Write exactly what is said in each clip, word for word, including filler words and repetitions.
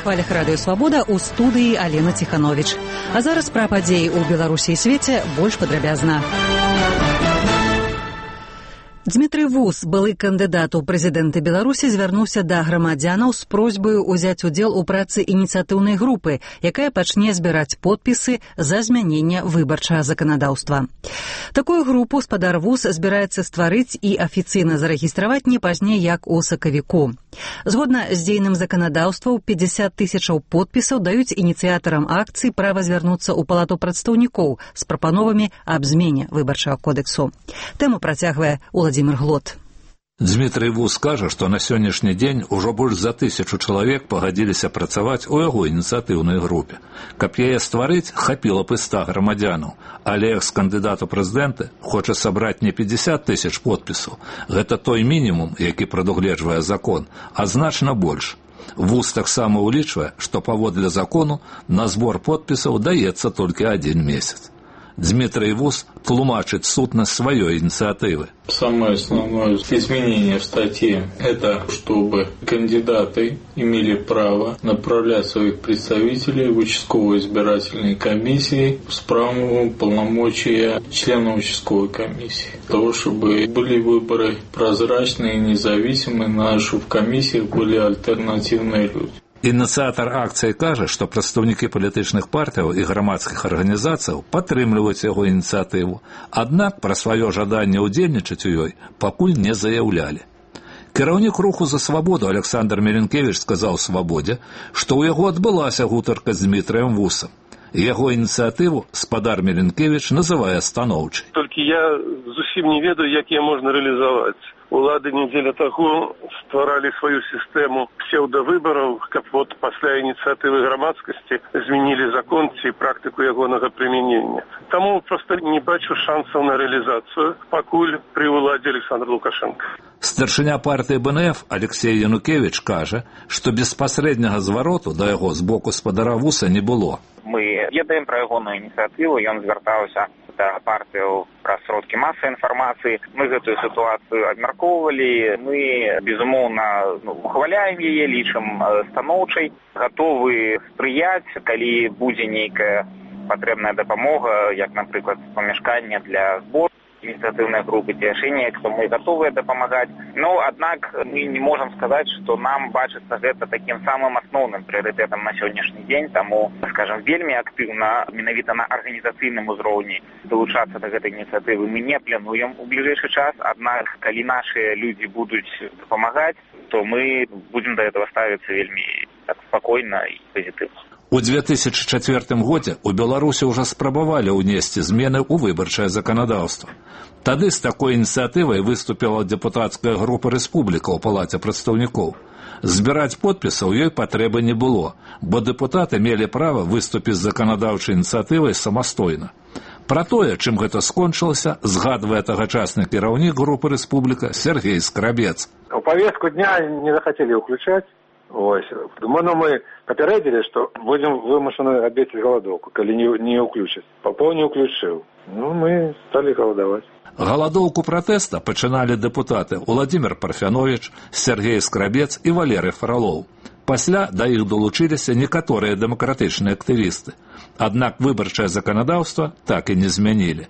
хвалях радыё Свабода ў студыі Алена Ціхановіч. А зараз пра падзеі ў Беларусі і свеце больш падрабязна. Дмітрый Вус, былы кандыдат у прэзідэнты Беларусі, звярнуўся да грамадзянаў з просьбаю ўзяць удзел у працы ініцыятыўнай групы, якая пачне збіраць подпісы за змяненне выбарчага заканадаўства. Такую групу спадар Вус збіраецца стварыць і афіцыйна зарэгістраваць не пазней як у сакавіку. Згодна з дзейным заканадаўствам, пятьдесят тысячаў подпісаў даюць ініцыятарам акцыі права звярнуцца ў палату прадстаўнікоў з прапановамі аб змене выбарчага кодексу. Тэму працягвае Владимир Глот. Дмітрый Вус кажа, што на сённяшні дзень ужо больш за тысячу чалавек пагадзіліся працаваць у яго ініцыятыўнай групе. Каб яе стварыць, хапіла б і ста грамадзянаў, але экс-кандыдат у прэзідэнты хоча сабраць не пятьдесят тысяч подпісаў. Гэта той мінімум, які прадугледжвае закон, а значна больш. Вус таксама ўлічвае, што паводле закону на збор подпісаў даецца толькі адзін месяц. Дмитрий Вус тлумачит сутность своей инициативы. Самое основное изменение в статье – это чтобы кандидаты имели право направлять своих представителей в участковые избирательные комиссии с правом полномочия члена участковой комиссии. Для того, чтобы были выборы прозрачные и независимые, надо, чтобы в комиссиях были альтернативные люди. Ініцыятар акцыі кажа, што прадстаўнікі палітычных партыяў і грамадскіх арганізацыяў падтрымліваюць яго ініцыятыву, аднак пра сваё жаданне ўдзельнічаць у ёй пакуль не заяўлялі. Кіраўнік руху за свабоду Александр Меренкевич сказаў «Свабодзе», што ў яго адбылася гутарка з Дмітрыем Вусам. Яго ініцыятыву спадар Меренкевич называе станоўчай. Толькі я зусім не ведаю, як яе можна рэалізаваць. Улады недзеля таго стваралі сваю сістэму псеўдавыбараў, каб вот пасля ініцыятывы грамадскасці змянілі закон ці практыку ягонага прымянення. Таму проста не бачу шансаў на рэалізацыю, пакуль пры ўладзе Александра Лукашенка. Старшыня партыі Бэ Эн Эф Алексей Янукевич кажа, што беспасрэднага звароту да яго з боку спадара Вуса не было. Мы ведаем пра ягоную ініцыятыву, ён звяртаўся да партыяў пра сродкі масавай інфармацыі. Мы гэтую сітуацыю абмяркоўвалі, мы, безумоўна, ну, ухваляем яе, лічым станоўчай, гатовы спрыяць, калі будзе нейкая патрэбная дапамога, як, напрыклад, памяшканне для збору инициативной группы, решения, кто мы готовы дапамагаць. Но, аднак, мы не можем сказать, что нам бачыцца гэта таким самым асноўным прыярытэтам на сённяшні дзень, таму, скажем, вельмі актыўна, менавіта на арганізацыйным узроўні далучацца да гэтай ініцыятывы мы не плануем у бліжэйшы час, аднак, калі нашыя людзі будуць дапамагаць, то мы будем до этого ставіцца вельмі так спакойна і пазітыўна. У две тысячи чацвёртым годзе у Беларусі ўжо спрабавалі ўнесці змены ў выбарчае заканадаўства. Тады з такой ініцыятывай выступіла дэпутацкая група «Рэспубліка» ў палаце прадстаўнікоў. Збіраць подпісаў ёй патрэбы не было, бо дэпутаты мелі права выступіць з заканадаўчай ініцыятывай самастойна. Пра тое, чым гэта скончылася, згадвае тагачасны кіраўнік групы «Рэспубліка» Сергей Скрабец. У повестку дня не захотели уключаць. Ось. Ну, мы попередили, что будем вымушены объявить голодовку, коли не, не уключат. Попов не уключил. Ну, мы стали голодовать. Голодовку пратэста пачыналі дэпутаты Владимир Парфянович, Сергей Скрабец і Валерый Фролов. Пасля да іх долучыліся некаторыя дэмакратычныя актывісты. Аднак выбарчае заканадаўства так і не змянілі.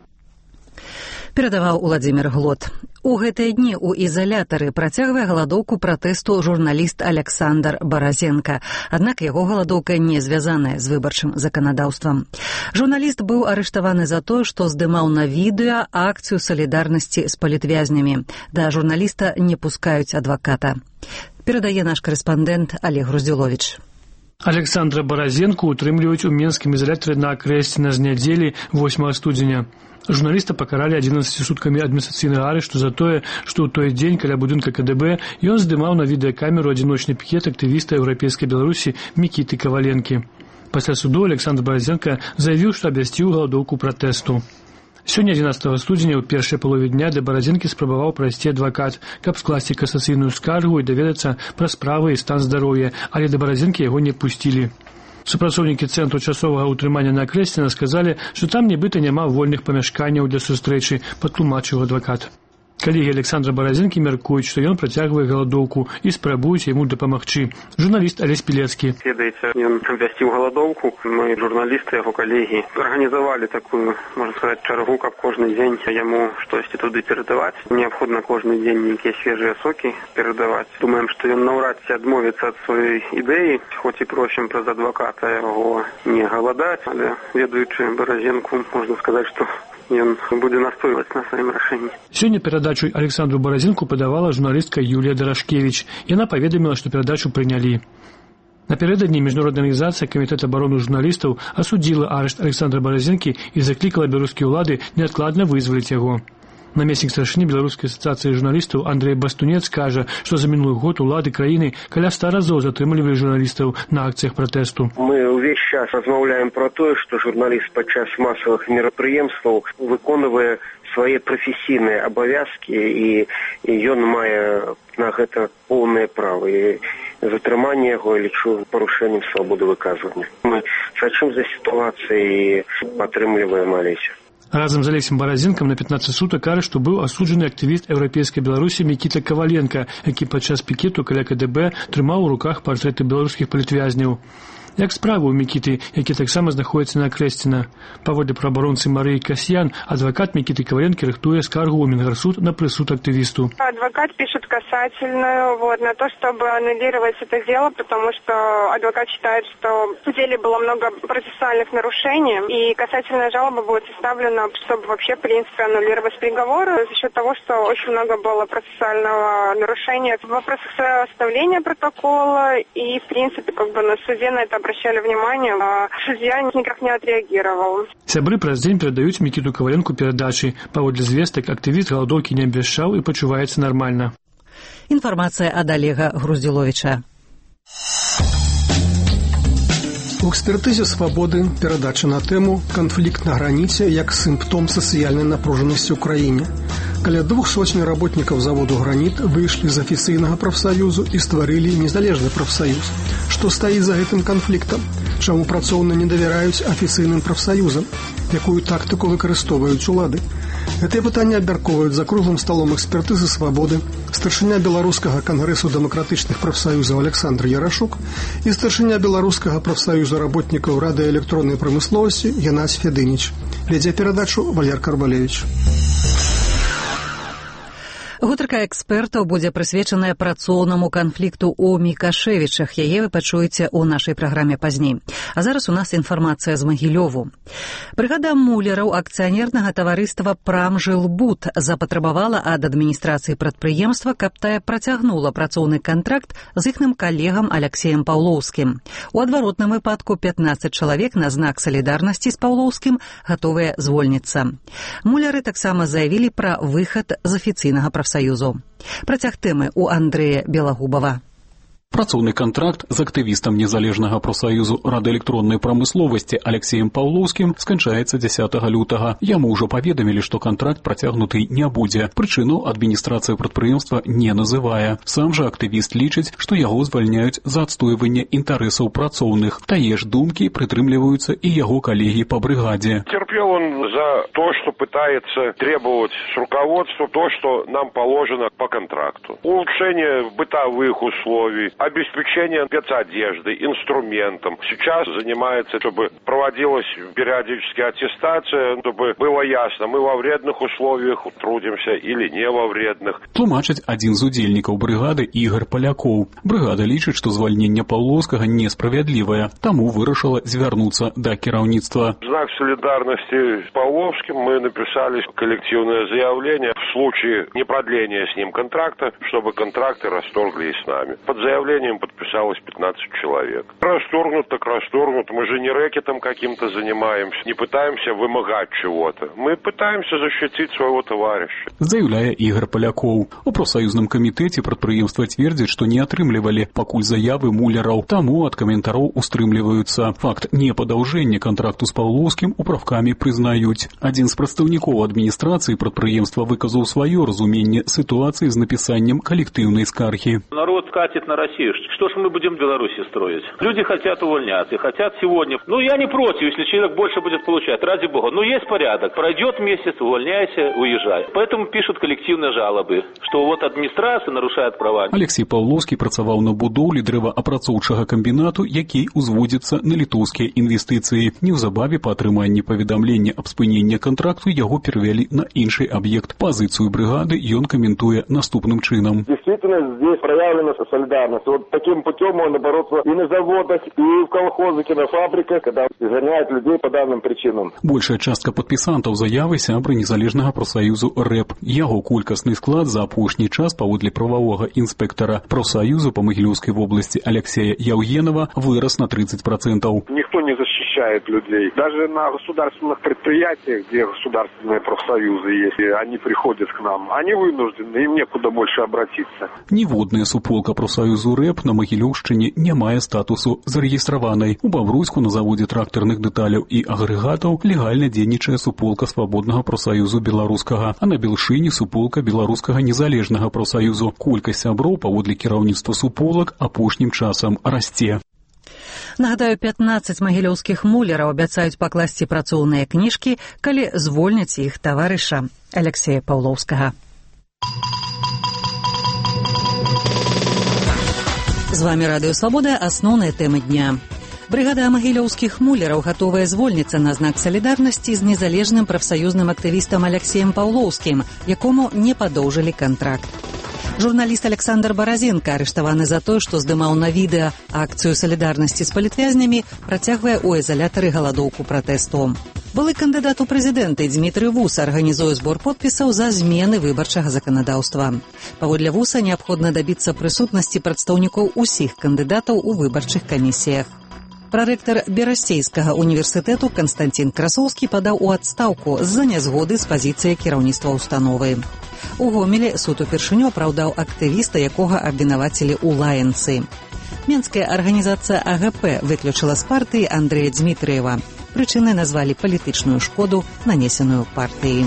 Перадаваў Владимир Глот. У гэтыя дні ў ізалятары працягвае галадоўку пратэсту журналіст Александр Баразенка. Аднак яго галадоўка не звязаная з выбарчым заканадаўствам. Журналіст быў арыштаваны за тое, што здымаў на відэа акцыю салідарнасці з палітвязнямі. Да журналіста не пускаюць адваката. Перадае наш карэспандэнт Олег Груздзюловіч. Александра Баразенку утрымліваюць у менскім ізалятары на акрэсці з нядзелі восьмага студзеня. Журналіста пакаралі адзінаццаці суткамі адміністрацыйнага арышту за тое, што ў той дзень каля будынка Ка Дэ Бэ ён здымаў на відэакамеру адзіночны пікет актывіста еўрапейскай Беларусі Мікіты Каваленкі. Пасля суду Александр Баразенка заявіў, што абвясціў галадоўку пратэсту. Сёння адзінаццатага студзеня ў першай палове дня да Баразенкі спрабаваў прайсці адвакат, каб скласці касацыйную скаргу і даведацца пра справы і стан здароўя, але да Баразенкі яго не пусцілі. Супрацоўнікі цэнтру часовага ўтрымання на Акрэсціна сказалі, што там нібыта няма вольных памяшканняў для сустрэчы, патлумачыў адвакат. Калегі Александра Баразенкі мяркуюць, што ён працягвае галадоўку і спрабуюць яму дапамагчы. Журналіст Алесь Пілецкі. Ведаеце, ён абвясціў галадоўку. Мы, журналісты, яго калегі, арганізавалі такую, можна сказаць, чаргу, каб кожны дзень яму штосьці туды перадаваць. Неабходна кожны дзень нейкія свежыя сокі перадаваць. Думаем, што ён наўрад ці адмовіцца ад сваёй ідэі, хоць і просім праз адваката яго не галадаць, але ведаючы Баразенку, можна сказаць, што ён будзе настойваць на сваім рашэнні. Сёння перадачу Александру Баразенку падавала журналістка Юлія Дарашкевіч. Яна паведаміла, што перадачу прынялі. Напярэдадні міжнародная арганізацыя Камітэт абароны журналістаў асудзіла арышт Александра Баразенкі і заклікала беларускія ўлады неадкладна вызваліць яго. Намеснік старшыні Беларускай асацыяцыі журналістаў Андрэй Бастунец кажа, што за мінулы год улады краіны каля ста разоў затрымлівалі журналістаў на акцыях пратэсту. Мы ўвесь час размаўляем пра тое, што журналіст падчас масавых мерапрыемстваў выконвае свае прафесійныя абавязкі і, і ён мае на гэта поўнае права. І затрыманне яго лічу парушэннем свабоды выказвання. Мы сачым за сітуацыяй і падтрымліваем Алеся. Разам з Алексем Баразенкам на пятнаццаць сутак арышту быў асуджаны актывіст еўрапейскай Беларусі Мікіта Каваленка, які падчас пікету каля ка дэ бэ трымаў у руках партрэты беларускіх палітвязняў. Як справы ў Мікіты, які таксама знаходзіцца на Акрэсціна. Паводле праабаронцы Марыі Касьян, адвакат Мікіты Каваленкі рыхтуе скаргу ў Мінгарсуд на прысуд активисту. Адвокат пишет касательную вот, на то, чтобы аннулировать это дело, потому что адвокат считает, что в деле было много процессуальных нарушений, и касательная жалоба будет составлена, чтобы вообще, в принципе, аннулировать приговор за счет того, что очень много было процессуального нарушения в вопросах составления протокола, и, в принципе, как бы на суде на это обращали внимание, а судья никак не отреагировал. Сябры праз дзень перадаюць Мікіту Каваленку перадачы. Паводле звестак, актывіст галадоўкі не абвяшчаў і пачуваецца нармальна. Інфармацыя ад Олега Груздзіловіча. У экспертызе «Свабоды» перадача на тэму «Канфлікт на граніце як сімптом сацыяльнай напружанасці ў краіне». Каля двух сотень работников заводу «Граніт» выйшлі з афіцыйнага прафсаюзу і стварылі незалежны прафсаюз. Што стаіць за гэтым канфліктам? Чаму працоўныя не давяраюць афіцыйным прафсаюзам? Якую тактыку выкарыстоўваюць улады? Гэтыя пытанні абмяркоўваюць за круглым сталом экспертызы «Свабоды» старшыня Беларускага кангрэсу дэмакратычных прафсаюзаў Александр Ярашук і старшыня Беларускага прафсаюза работнікаў радыёэлектроннай прамысловасці Геннадзь Федыніч. Вядзе перадачу Валер Карбалевіч. Гутарка экспертаў будзе прысвечаная працоўнаму канфлікту ў Мікашэвічах. Яе вы пачуеце ў нашай праграме пазней. А зараз у нас інфармацыя з Магілёву. Брыгада мулераў акцыянернага таварыства «Прамжылбуд» запатрабавала ад адміністрацыі прадпрыемства, каб тая працягнула працоўны кантракт з іхным калегам Аляксеем Паўлоўскім. У адваротным выпадку пятнаццаць чалавек на знак салідарнасці з Паўлоўскім гатовыя звольніцца. Мулеры таксама заявілі пра выхад з афіцыйнага прафсаюзу. Працяг тэмы у Андрэя Белагубава. Працоўны кантракт з актывістам незалежнага прафсаюзу радыёэлектроннай прамысловасці Аляксеем Паўлоўскім сканчаецца дзясятага лютага. Яму ўжо паведамілі, што кантракт працягнуты не будзе. Прычыну адміністрацыя прадпрыемства не называе. Сам жа актывіст лічыць, што яго звальняюць за адстойванне інтарэсаў працоўных. Тае ж думкі прытрымліваюцца і яго калегі па брыгадзе. Терпел он за то, что пытается требовать с руководства то, что нам положено по контракту. Улучшение бытовых условий, обеспечение спецодежды, инструментом. Сейчас занимается, чтобы проводилась периодически аттестация, чтобы было ясно, мы во вредных условиях трудимся или не во вредных. Тлумачыць адзін з удзельнікаў брыгады Ігор Палякоў. Брыгада лічыць, што звальненне Паўлоўскага несправядлівае, таму вырашыла звярнуцца да кіраўніцтва. В знак солидарности с Павловским мы написали коллективное заявление в случае непродления с ним контракта, чтобы контракты расторгли с нами. Под заявлением подписалось пятнадцать человек. Расторгнут так расторгнут. Мы же не рэкетом каким-то занимаемся, не пытаемся вымогать чего-то. Мы пытаемся защитить своего товарища. Заяўляе Ігор Палякоў. У прафсаюзным камітэце прадпрыемства цвердзяць, што не атрымлівалі пакуль заявы мулераў, таму ад каментароў устрымліваюцца. Факт непадаўжэння кантракту з Паўлоўскім управкамі прызнаюць. Адзін з прадстаўнікоў адміністрацыі прадпрыемства выказаў сваё разуменне сітуацыі з напісаннем калектыўнай скаргі. Народ катит на Россию Россию. Что ж мы будем в Беларуси строить? Люди хотят увольняться, хотят сегодня. Ну, я не против, если человек больше будет получать, ради бога. Но есть порядок. Пройдет месяц, увольняйся, уезжай. Поэтому пишут коллективные жалобы, что вот администрация нарушает права. Алексей Павловский працаваў на будоўлі дрэваапрацоўчага камбінату, які узводзіцца на літоўскія інвестыцыі. Неўзабаве па атрыманні паведамлення аб спыненні контракту яго перавялі на іншы аб'ект. Пазіцыю бригады ён каментуе наступным чынам. Действительно, здесь проявлена солидарность. Вот таким путем можно бороться и на заводах, и в колхозах, и на фабриках, когда изгоняют людей по данным причинам. Большая частка падпісантаў заявы сябры незалежнага прафсаюзу рэп. Яго колькасны склад за апошні час паводле прававога інспектара прафсаюзу па Магілёўскай вобласці Алексея Яўгенова вырос на тридцать процентов. Никто не защищает людей. Даже на государственных предприятиях, где государственные профсоюзы есть, они приходят к нам. Они вынуждены, им некуда больше обратиться. Ніводная суполка прафсаюзу рэп на Магілёўшчыне не мае статусу зарэгістраванай. У Бавруйску на заводзе трактарных дэталяў і агрэгатаў легальна дзейнічае суполка свабоднага прафсаюзу беларускага, а на Белшыне суполка беларускага незалежнага прафсаюзу. Колькасць сяброў паводле кіраўніцтва суполак апошнім часам расце. Нагадаю, пятнадцать магілёўскіх муляраў абяцаюць пакласці працоўныя кніжкі, калі звольняць іх таварыша Алексея Паўлоўскага. З вами Радыё Свабода, асноўныя тэмы дня. Бригада магілёўскіх муляраў гатовая звольніцца на знак салідарнасці з незалежным прафсаюзным актывістам Алексеем Паўлоўскім, якому не падоўжылі кантракт. Журналіст Александр Баразенко, арыштаваны за тое, што здымаў на відэа акцыю салідарнасці з палітвязнямі, працягвае ў ізалятары галадоўку пратэсту. Былы кандыдат у прэзідэнты Дзмітрый Вус арганізуе збор подпісаў за змены выбарчага заканадаўства. Паводле Вуса неабходна дабіцца прысутнасці прадстаўнікоў усіх кандыдатаў у выбарчых камісіях. Прарэктар Берасцейскага універсітэту Канстантин Красоўскі падаў у адстаўку з-за нязгоды з пазіцыяй кіраўніцтва ўстановы. У Гомелі суд упершыню апраўдаў актывіста, якога абвінавацілі ў лаянцы. Менская арганізацыя А Г П выключыла з партыі Андрэя Дзмітрыева. Прычынай назвалі палітычную шкоду, нанесеную партыі.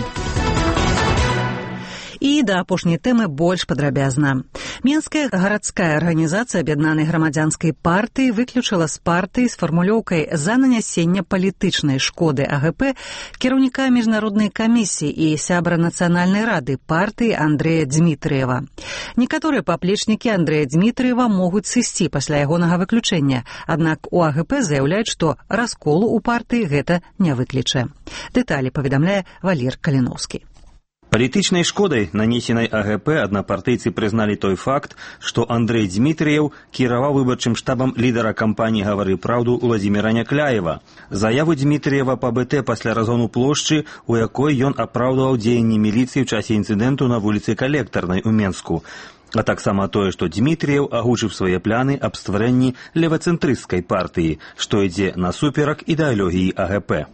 І да апошняй тэмы больш падрабязна. Менская гарадская арганізацыя аб'яднанай грамадзянскай партыі выключыла з партыі з фармулёўкай за нанясенне палітычнай шкоды А Г П кіраўніка міжнароднай камісіі і сябра нацыянальнай рады партыі Андрэя Дзмітрыева. Некаторыя паплечнікі Андрэя Дзмітрыева могуць сысці пасля ягонага выключэння, аднак у А Г П заяўляюць, што расколу ў партыі гэта не выкліча. Дэталі паведамляе Валер Каліноўскі. Палітычнай шкодай, нанесенай А Г П, аднапартыйцы прызналі той факт, што Андрэй Дзмітрыеў кіраваў выбарчым штабам лідара кампаніі «Гавары праўду» Уладзіміра Някляева. Заяву Дзмітрыева па Б Т пасля разгону плошчы, у якой ён апраўдваў дзеянні міліцыі ў часе інцыдэнту на вуліцы Калектарнай у Менску. А таксама тое, што Дзмітрыеў агучыў свае пляны аб стварэнні левацэнтрысцкай партыі, што ідзе насуперак ідэалогіі А Г П.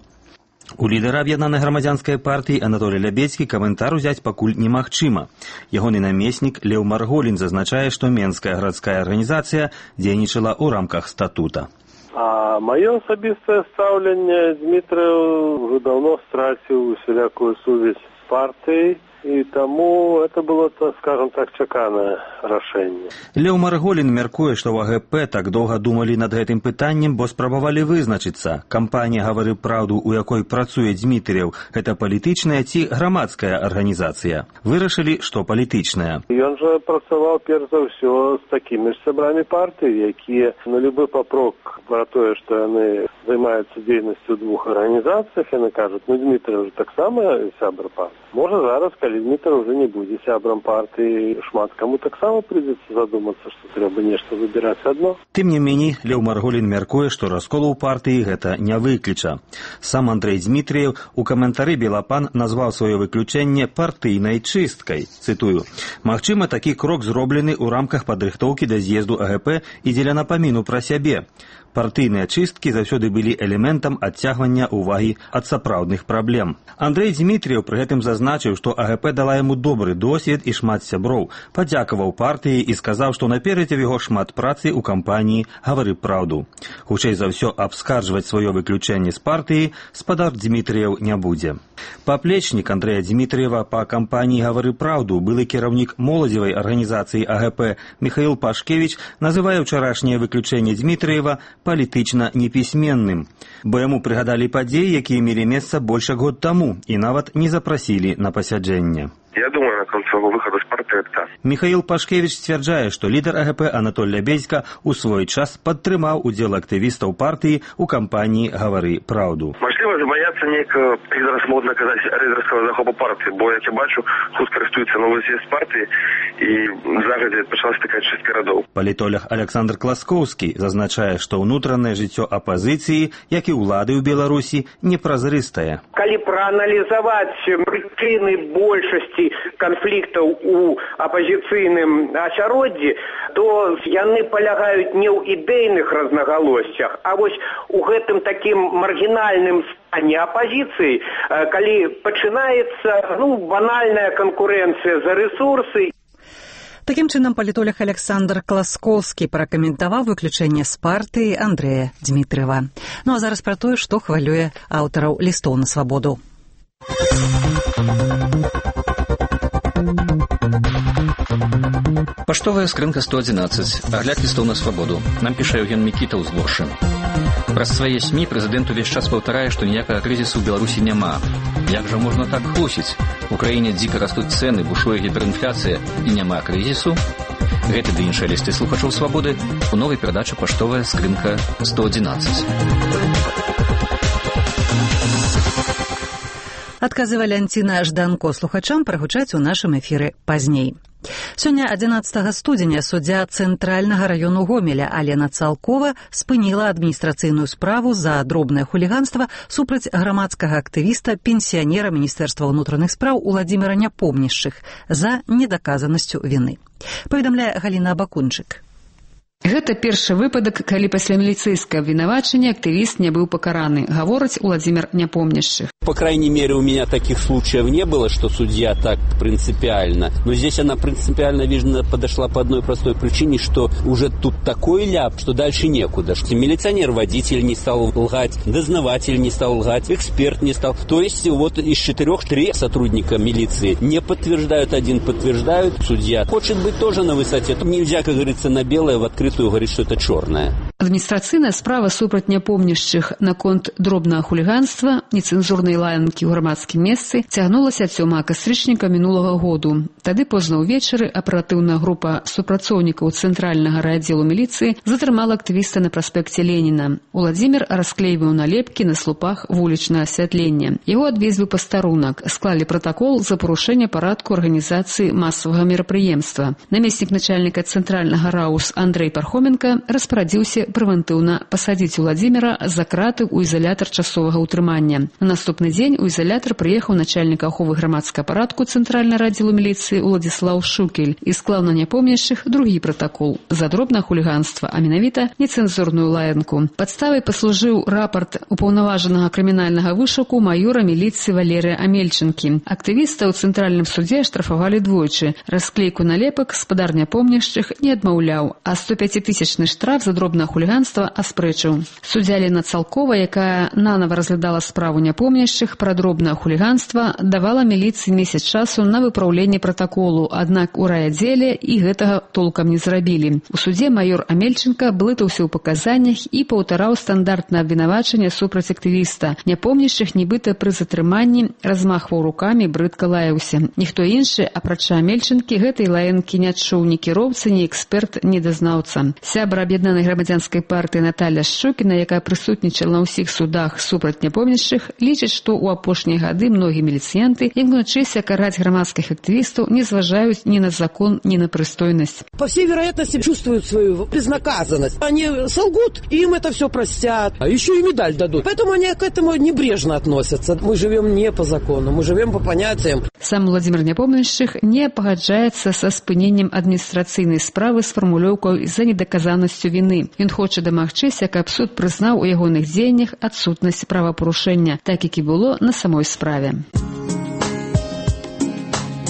У лідара аб'яднанай грамадзянскай партыі Анатолія Лябецкі каментар узяць пакуль немагчыма. Ягоны намеснік Леў Марголін зазначае, што Менская гарадская арганізацыя дзейнічала ў рамках статута. А маё асабістае стаўленне Дзмітрыеў уже давно страціў усялякую сувязь з партыяй, і таму это было, скажем так, чаканае рашэнне. Леў Марголін мяркуе, што ў А Г П так доўга думалі над гэтым пытаннем, бо спрабавалі вызначыцца. Кампанія «Гавары праўду», у якой працуе Дзмітрыеў, гэта палітычная ці грамадская арганізацыя. Вырашылі, што палітычная. Ён жа працаваў перш за ўсё з такімі ж сябрамі партыі, якія на любы папрок пра тое, што яны займаюцца дзейнасцю ў двух арганізацыях, яны кажуць, ну Дзмітрыеў же таксама сябра партыі. Можа зараз, калі Дзмітрыеў уже не будзе сябрам партыі, шмат каму таксама прыйдзецца задумацца, што трэба нешта выбіраць адно. Тым не меней, Леў Марголін мяркуе, што расколу ў партыі гэта не выкліча. Сам Андрэй Дзмітрыеў у каментары Белапан назваў сваё выключэнне партыйнай чысткай. Цытую: «Магчыма, такі крок зроблены ў рамках падрыхтоўкі да з'езду А Г П і дзеля напаміну пра сябе. Партыйныя чысткі заўсёды былі элементам адцягвання ўвагі ад сапраўдных праблем». Андрэй Дзмітрыеў пры гэтым зазначыў, што А Г АГП дала яму добры досвед і шмат сяброў, падзякаваў партыі і сказаў, што наперадзе ў яго шмат працы ў кампаніі «Гавары праўду». Хутчэй за ўсё, абскарджваць сваё выключэнне з партыі спадар Дзмітрыеў не будзе. Паплечнік Андрэя Дзмітрыева па кампаніі «Гавары праўду», былы кіраўнік моладзевай арганізацыі АГП Михаил Пашкевич называе ўчарашняе выключэнне Дзмітрыева палітычна непісьменным, бо яму прыгадалі падзеі, якія мелі месца больш як год таму і нават не запрасілі на пасяджэнне. Я думаю, на конце его выхода с партии это. Михаил Пашкевич сцвярджае, што лідар АГП Анатоль Лябедзька ў свой час падтрымаў удзел актывістаў партыі ў кампаніі «Гавары праўду». Можливо, забаяцца нейкага, як зараз модна казаць, рэйдэрскага захопу партыі, бо, як я бачу, хутка рыхтуецца новы з'езд партыі і загадзя пачалася такая чыстка радоў. Палітолог Александр Класкоўскі зазначае, што ўнутранае жыццё апазіцыі, як і ўлады ў Беларусі, непразрыстае. Калі прааналізаваць прычыны большасці канфліктаў у апазіцыйным асяроддзі, то яны палягаюць не ў ідэйных разнагалоссях, а вось у гэтым такім маргінальным стане апазіцыі, калі пачынаецца ну, банальная канкурэнцыя за рэсурсы. Такім чынам, палітолог Александр Класкоўскі пракаментаваў выключэнне з партыі Андрэя Дзмітрыева. Ну а зараз пра тое, што хвалюе аўтараў лістоў на свабоду. Паштовая скрынка сто адзінаццаць. Агляд лістоў на свабоду. Нам піша Евген Мікітаў з Лоршы. Праз свае СМІ прэзідэнт увесь час паўтарае, што ніякага крызісу ў Беларусі няма. Як жа можна так хлусіць? У краіне дзіка растуць цэны, бушуе гіперінфляцыя і няма крызісу? Гэты ды іншыя лісты слухачоў свабоды у новай перадачы «Паштовая скрынка сто адзінаццаць». Адказы Валянціна Жданко слухачам прагучаць у нашым эфіры пазней. Сёння адзінаццатага студзеня суддзя цэнтральнага раёну Гомеля Алена Цалкова спыніла адміністрацыйную справу за дробнае хуліганства супраць грамадскага актывіста, пенсіянера Міністэрства ўнутраных спраў Уладзіміра Няпомнішчых за недаказанасцю віны. Паведамляе Галіна Абакунчык. Гэта першы выпадак, калі пасля міліцэйскага абвінавачання актывіст не быў пакараны, гаворыць Уладзімір Няпомнішчых. По крайней мере, у меня таких случаев не было, что судья так принципиально. Но здесь она принципиально, видно, подошла по одной простой причине, что уже тут такой ляп, что дальше некуда. Что милиционер-водитель не стал лгать, дознаватель не стал лгать, эксперт не стал. То есть вот из четырех три сотрудника милиции не подтверждают, один подтверждают. Судья хочет быть тоже на высоте. Тут нельзя, как говорится, на белое в открытую говорить, что это черное. Адміністрацыйная справа супраць Няпомнішчых наконт дробнага хуліганства, нецэнзурнай лаянкі ў грамадскім месцы цягнулася ад сёмага кастрычніка мінулага году. Тады позна ўвечары аператыўная група супрацоўнікаў цэнтральнага райаддзелу міліцыі затрымала актывіста на праспекце Леніна. Уладзімір расклейваў налепкі на слупах вулічнага асвятлення. Яго адвезлі ў пастарунак, склалі пратакол за парушэнне парадку арганізацыі масавага мерапрыемства. Намеснік начальніка цэнтральнага РАУС Андрэй Пархоменка распарадзіўся прэвентыўна пасадзіць Уладзіміра за краты ў ізалятар часовага ўтрымання. На наступны дзень у ізалятар прыехаў начальнік аховы грамадскага парадку цэнтральнага раддзелу міліцыі Уладзіслаў Шукель і склаў на Няпомнішчых другі пратакол за дробнае хуліганства, а менавіта нецэнзурную лаянку. Падставай паслужыў рапарт упаўнаважанага крымінальнага вышуку маёра міліцыі Валерыя Амельчынкі. Актывіста ў цэнтральным судзе штрафавалі двойчы. Расклейку налепак спадар Няпомнішчых не адмаўляў, а сто пяцітысячны штраф за дробнае хуліганства аспрэчыў. Суддзя Лена Цалкова, якая нанава разглядала справу Няпомнішчых пра дробнае хуліганства, давала міліцыі месяц часу на выпраўленне пратаколу, аднак у райаддзеле і гэтага толкам не зрабілі. У судзе маёр Амельчынка блытаўся ў паказаннях і паўтараў стандартнае абвінавачанне супраць актывіста. Няпомнішчых нібыта пры затрыманні размахваў рукамі, брыдка лаяўся. Ніхто іншы, апрача Амельчынкі, гэтай лаянкі не адчуў ні кіроўца, ні эксперт, ні дазнаўца. Сябра аб'яднанай грамадзянскай партыі Наталля Шчокіна, якая прысутнічала на ўсіх судах супраць Няпомнішчых, лічыць, што ў апошнія гады многія міліцыянты, імкнучыся караць грамадскіх актывістаў, не зважаюць ні на закон, ні на прыстойнасць. По всей вероятности чувствуют свою безнаказанность. Они солгут, и им это все простят, а еще и медаль дадут. Поэтому они к этому небрежно относятся. Мы живем не по закону, мы живем по понятиям. Сам Уладзімір Няпомнішчых не пагаджаецца са спыненнем адміністрацыйнай справы з фармулёўкай за недаказанасцю віны. Ён хоча дамагчыся, каб суд прызнаў у ягоных дзеяннях адсутнасць правапарушэння, так як і было на самой справе.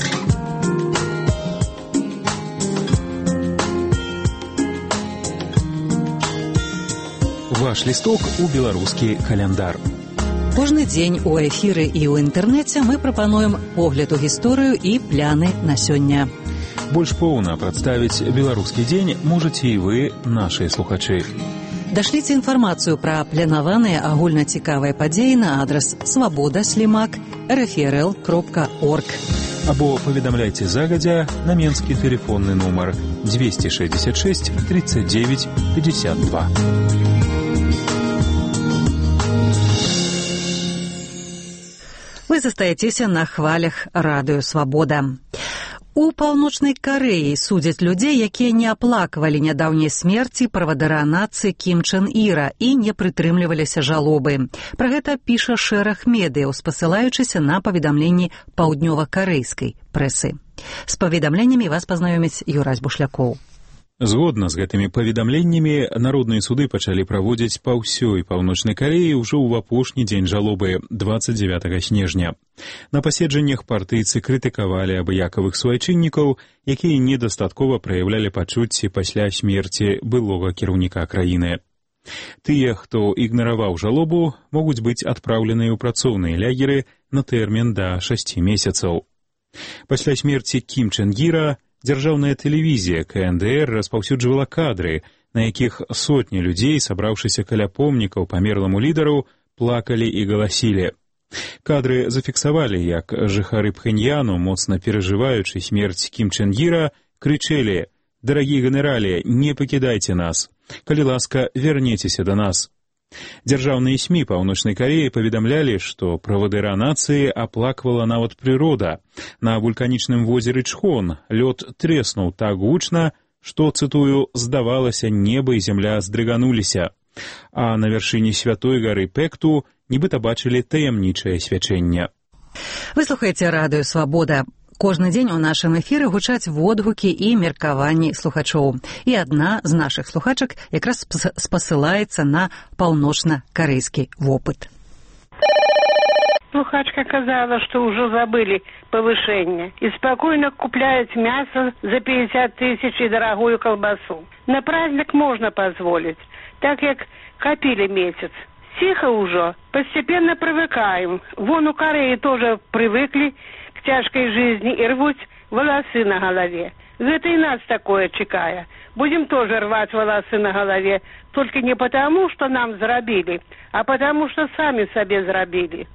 Ваш лісток у беларускі каляндар. Кожны дзень у эфіры і ў інтэрнэце мы прапануем погляд у гісторыю і пляны на сёння. Больш поўна прадставіць беларускі дзень можаце і вы, нашыя слухачы. Дашліце інфармацыю пра планаваныя агульнацікавыя падзеі на адрас свабода слімак эр эф эр эл кропка орг. Або паведамляйце загадзя на менскі тэлефонны нумар двести шестьдесят шесть тридцать девять пятьдесят два. Вы застаецеся на хвалях радыё «Свабода». У Паўночнай Карэі судзяць людзей, якія не аплаквалі нядаўняй смерці правадыра нацыі Кім Чен Іра і не прытрымліваліся жалобы. Пра гэта піша шэраг медыяў, спасылаючыся на паведамленні паўднёва-карэйскай прэсы. З паведамленнямі вас пазнаёміць Юрась Бушлякоў. Згодна з гэтымі паведамленнямі, народныя суды пачалі праводзіць па ўсёй Паўночнай Карэі ўжо ў апошні дзень жалобы, двадцать девятого снежня. На паседжаннях партыйцы крытыкавалі абыякавых суайчыннікаў, якія недастаткова праяўлялі пачуцці пасля смерці былога кіраўніка краіны. Тыя, хто ігнараваў жалобу, могуць быць адпраўленыя ў працоўныя лягеры на тэрмін да шасці месяцаў. Пасля смерці Кім Чен Іра дзяржаўная тэлевізія ка эн дэ эр распаўсюджвала кадры, на якіх сотні людзей, сабраўшыся каля помнікаў памерламу лідару, плакалі і галасілі. Кадры зафіксавалі, як жыхары Пхэньяну, моцна перажываючы смерць Кім Чен Іра, крычэлі: «Дарагі генералі, не пакідайце нас! Калі ласка, вярнецеся да нас!» Дзяржаўныя СМІ Паўночнай Карэі паведамлялі, што правадыра нацыі аплаквала нават прырода. На вулканічным возеры Чхон лёд трэснуў так гучна, што, цытую, здавалася, неба і зямля здрыгануліся. А на вяршыні святой гары Пэкту нібыта бачылі таямнічае свячэнне. Вы слухаеце радыё «Свабода». Кожны дзень у нашым эфіры гучаць водгукі і меркаванні слухачоў. І адна з нашых слухачак якраз спасылаецца на паўночна-карэйскі вопыт. Слухачка казала, што ўжо забылі павышэнне і спакойна купляюць мяса за пятьдесят тысяч і дарагую калбасу. На праздник можна пазволіць, так як капілі месяц. Ціха ўжо, постепенно привыкаем. Вон у Кореи тоже привыкли к тяжкой жизни и рвуть волосы на голове. Это и нас такое чекая. Будем тоже рвать волосы на голове, только не потому, что нам заробили, а потому, что сами себе заробили.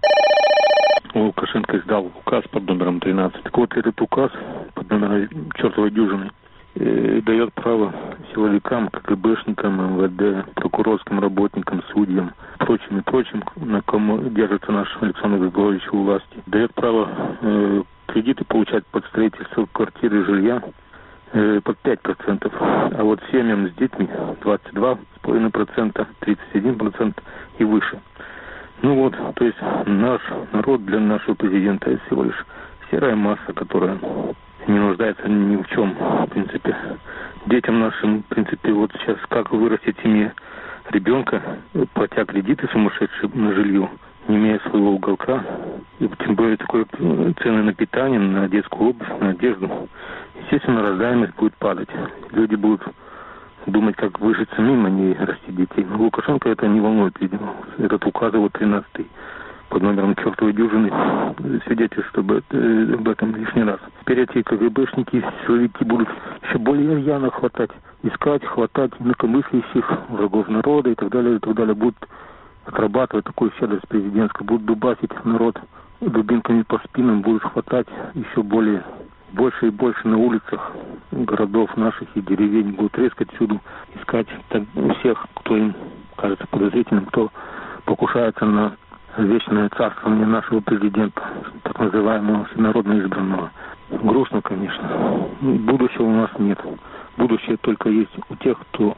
Лукашенко издал указ под номером тринадцать. Так вот, этот указ под номером чертовой дюжины э, дает право силовикам, КГБшникам, эм вэ дэ, прокурорским работникам, судьям, прочим и прочим, на ком держится наш Александр Григорьевич у власти, дает право э, кредиты получать под строительство квартиры и жилья э, под пять процентов, а вот семьям с детьми двадцать два и пять десятых процента, тридцать один процент и выше. Ну вот, то есть наш народ для нашего президента это всего лишь серая масса, которая не нуждается ни в чем, в принципе. Детям нашим, в принципе, вот сейчас как вырастить семье ребенка, платя кредиты сумасшедшие на жилье, не имея своего уголка, и тем более такой цены на питание, на детскую обувь, на одежду. Естественно, рождаемость будет падать. Люди будут думать, как выжить самим, а не растить детей. Но Лукашенко это не волнует, видимо. Этот указ вот тринадцатый под номером чертовой дюжины свидетельствует об этом лишний раз. Теперь эти КГБшники, силовики будут еще более рьяно хватать, искать, хватать инакомыслящих, врагов народа и так далее, и так далее. Будут отрабатывать такую щедрость президентскую, будут дубасить народ дубинками по спинам, будут хватать еще более, больше и больше на улицах городов наших и деревень, будут резко всюду искать так, всех, кто им кажется подозрительным, кто покушается на вечное царствование нашего президента, так называемого всенародно избранного. Грустно, конечно. Будущего у нас нет. Будущее только есть у тех, кто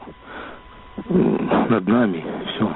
над нами. Все.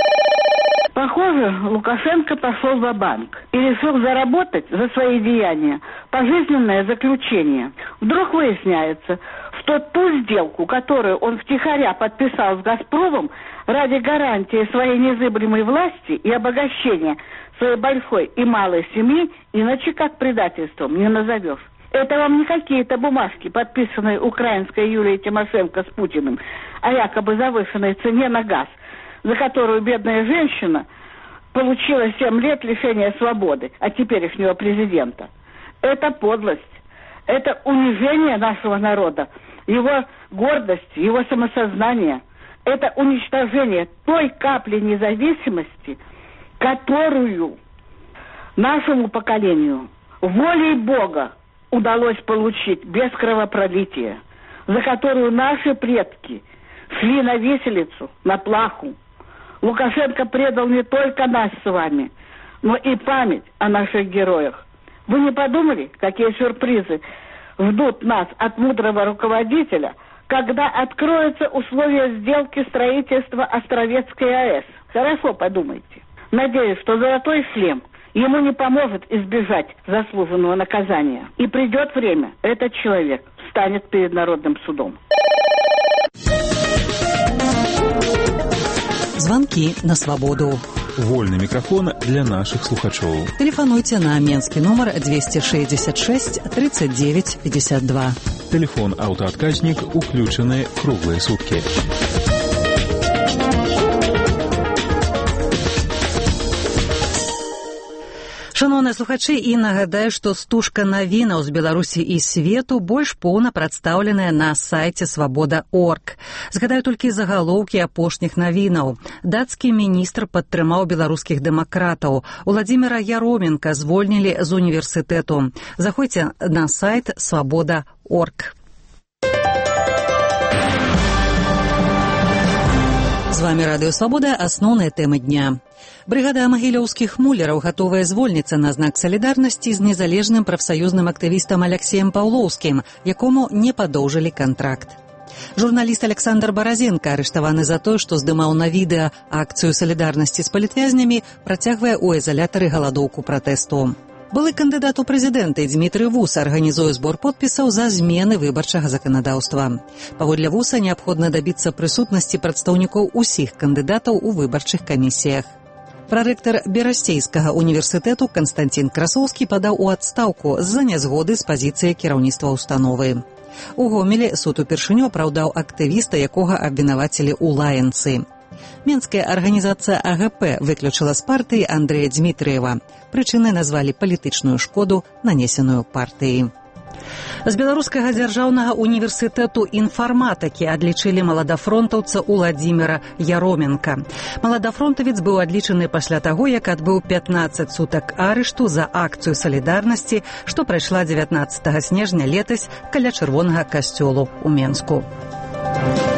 Похоже, Лукашенко пошел ва-банк и решил заработать за свои деяния пожизненное заключение. Вдруг выясняется, что ту сделку, которую он втихаря подписал с «Газпромом» ради гарантии своей незыблемой власти и обогащения своей большой и малой семьи, иначе как предательством не назовешь. Это вам не какие-то бумажки, подписанные украинской Юлией Тимошенко с Путиным, о якобы завышенной цене на газ. за которую бедная женщина получила семь лет лишения свободы, а теперешнего президента. Это подлость, это унижение нашего народа, его гордость, его самосознание. Это уничтожение той капли независимости, которую нашему поколению волей Бога удалось получить без кровопролития, за которую наши предки шли на виселицу, на плаху. Лукашенко предал не только нас с вами, но и память о наших героях. Вы не подумали, какие сюрпризы ждут нас от мудрого руководителя, когда откроются условия сделки строительства Островецкой АЭС? Хорошо подумайте. Надеюсь, что золотой шлем ему не поможет избежать заслуженного наказания. И придет время, этот человек встанет перед народным судом. Звонки на свободу. Вольны мікрафон для нашых слухачоў. Тэлефануйце на менскі нумар двести шестьдесят шесть тридцать девять пятьдесят два. Телефон аўтаадказнік уключаны круглыя суткі. Шановныя слухачы, і нагадаю, што стужка навінаў з Беларусі і свету больш поўна прадстаўленая на сайце свабода точка орг. Згадаю толькі загалоўкі апошніх навінаў. Дацкі міністр падтрымаў беларускіх дэмакратаў. Уладзіміра Яроменка звольнілі з універсітэту. Заходзьце на сайт свабода точка орг. З вами Радыё Свабода, асноўныя тэмы дня. Брыгада магілёўскіх мулераў гатовая звольніцца на знак салідарнасці з незалежным прафсаюзным актывістам Алексеем Паўлоўскім, якому не падоўжылі кантракт. Журналіст Александр Баразенка, арыштаваны за тое, што здымаў на відэа акцыю салідарнасці з палітвязнямі, працягвае ў ізалятары галадоўку пратэсту. Былы кандыдат у прэзідэнты Дзмітрый Вус арганізуе збор подпісаў за змены выбарчага заканадаўства. Паводле Вуса неабходна дабіцца прысутнасці прадстаўнікоў усіх кандыдатаў у выбарчых камісіях. Прарэктар Берасцейскага універсітэту Канстантин Красоўскі падаў у адстаўку з-за нязгоды з пазіцыяй кіраўніцтва ўстановы. У Гомелі суд упершыню апраўдаў актывіста, якога абвінавацілі ў лаянцы. Менская арганізацыя А Г П выключыла з партыі Андрэя Дзмітрыева. Прычынай назвалі палітычную шкоду, нанесеную партыі. З Беларускага дзяржаўнага універсітэту інфарматыкі адлічылі маладафронтаўца Уладзіміра Яроменка. Маладафронтавец быў адлічаны пасля таго, як адбыў пятнаццаць сутак арышту за акцыю салідарнасці, што прайшла дзевятнаццатага снежня летась каля чырвонага касцёлу ў Менску.